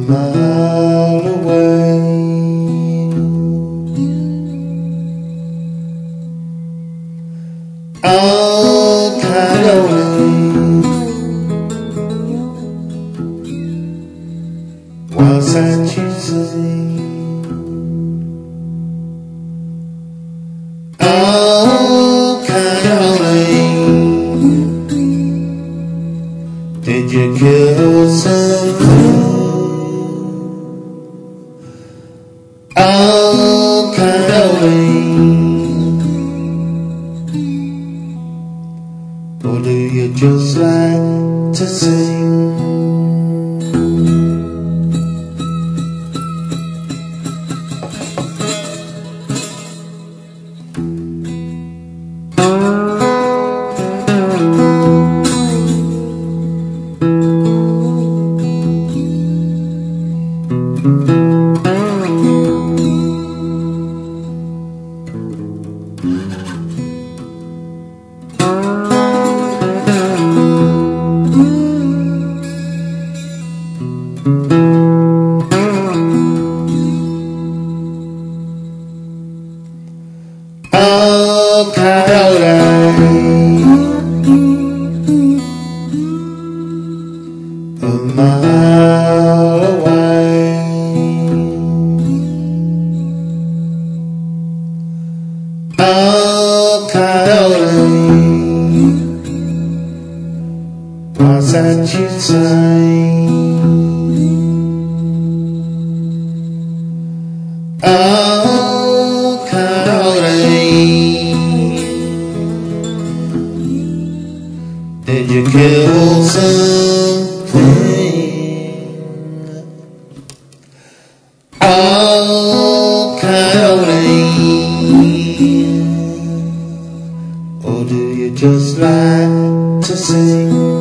mile away. All kind of way. Was that you say? All kind of way. Did you kill something? All kind of way. Or do you just like to sing? All kind of light, a mile away. All kind of light, was that you say? All kind of light. Did you kill something? All kind of light. Or do you just like to sing?